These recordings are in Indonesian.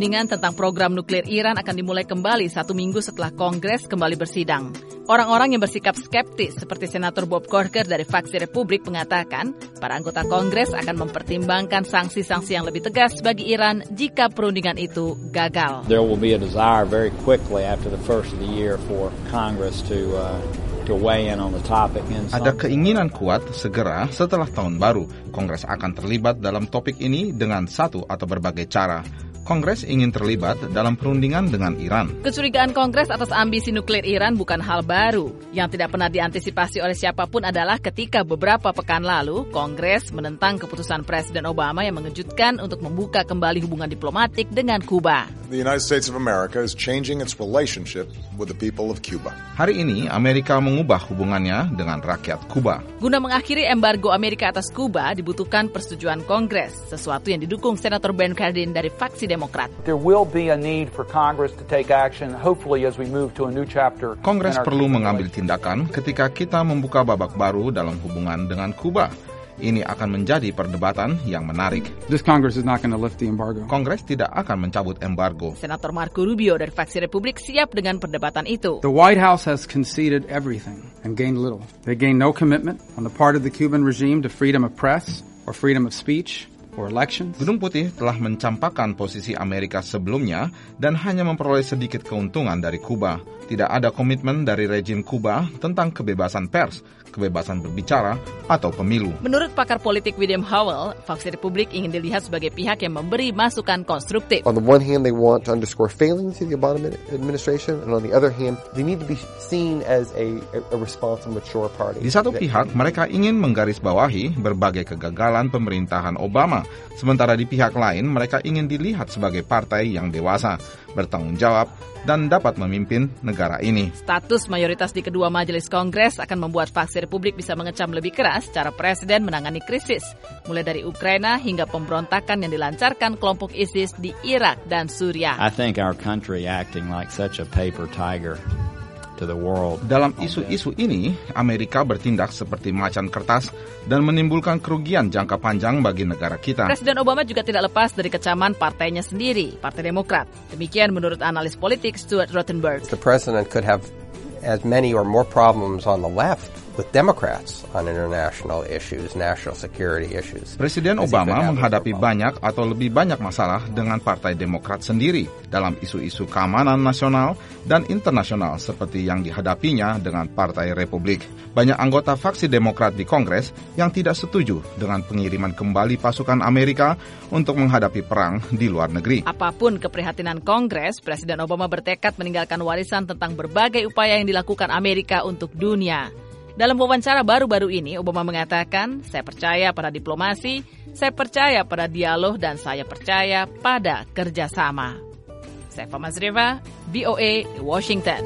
perundingan tentang program nuklir Iran akan dimulai kembali 1 minggu setelah Kongres kembali bersidang. Orang-orang yang bersikap skeptis seperti Senator Bob Corker dari faksi Republik mengatakan para anggota Kongres akan mempertimbangkan sanksi-sanksi yang lebih tegas bagi Iran jika perundingan itu gagal. There will be a desire very quickly after the first of the year for Congress to weigh in on the topic. Ada keinginan kuat segera setelah tahun baru, Kongres akan terlibat dalam topik ini dengan satu atau berbagai cara. Kongres ingin terlibat dalam perundingan dengan Iran. Kecurigaan Kongres atas ambisi nuklir Iran bukan hal baru. Yang tidak pernah diantisipasi oleh siapapun adalah ketika beberapa pekan lalu, Kongres menentang keputusan Presiden Obama yang mengejutkan untuk membuka kembali hubungan diplomatik dengan Kuba. The United States of America is changing its relationship with the people of Cuba. Hari ini, Amerika mengubah hubungannya dengan rakyat Kuba. Guna mengakhiri embargo Amerika atas Kuba, dibutuhkan persetujuan Kongres, sesuatu yang didukung Senator Ben Cardin dari faksi Demokrat. There will be a need for Congress to take action, hopefully as we move to a new chapter. Kongres perlu mengambil tindakan ketika kita membuka babak baru dalam hubungan dengan Kuba. Ini akan menjadi perdebatan yang menarik. This Congress is not going to lift the embargo. Kongres tidak akan mencabut embargo. Senator Marco Rubio dari faksi Republik siap dengan perdebatan itu. The White House has conceded everything and gained little. They gained no commitment on the part of the Cuban regime to freedom of press or freedom of speech or elections. Gedung Putih telah mencampakkan posisi Amerika sebelumnya dan hanya memperoleh sedikit keuntungan dari Kuba. Tidak ada komitmen dari rejim Kuba tentang kebebasan pers, kebebasan berbicara, atau pemilu. Menurut pakar politik William Howell, faksi Republik ingin dilihat sebagai pihak yang memberi masukan konstruktif. On the one hand, they want to underscore failings of the Obama administration, and on the other hand, they need to be seen as a responsible, mature party. Di satu pihak, mereka ingin menggarisbawahi berbagai kegagalan pemerintahan Obama. Sementara di pihak lain, mereka ingin dilihat sebagai partai yang dewasa, bertanggung jawab, dan dapat memimpin negara ini. Status mayoritas di kedua majelis Kongres akan membuat faksi Republik bisa mengecam lebih keras cara Presiden menangani krisis, mulai dari Ukraina hingga pemberontakan yang dilancarkan kelompok ISIS di Irak dan Suriah. I think our country acting like such a paper tiger to the world. Dalam isu-isu ini, Amerika bertindak seperti macan kertas dan menimbulkan kerugian jangka panjang bagi negara kita. Presiden Obama juga tidak lepas dari kecaman partainya sendiri, Partai Demokrat. Demikian menurut analis politik Stuart Rothenberg. The president could have as many or more problems on the left with Democrats on international issues, national security issues. Presiden Obama menghadapi banyak atau lebih banyak masalah dengan Partai Demokrat sendiri dalam isu-isu keamanan nasional dan internasional seperti yang dihadapinya dengan Partai Republik. Banyak anggota faksi Demokrat di Kongres yang tidak setuju dengan pengiriman kembali pasukan Amerika untuk menghadapi perang di luar negeri. Apapun keprihatinan Kongres, Presiden Obama bertekad meninggalkan warisan tentang berbagai upaya yang dilakukan Amerika untuk dunia. Dalam wawancara baru-baru ini, Obama mengatakan, saya percaya pada diplomasi, saya percaya pada dialog, dan saya percaya pada kerjasama. Saifa Mazriva, VOA, Washington.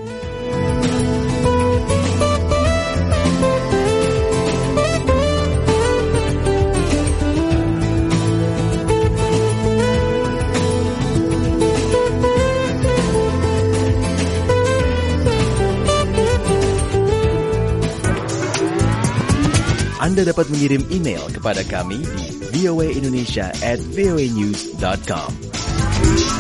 Anda dapat mengirim email kepada kami di voaindonesia@voanews.com.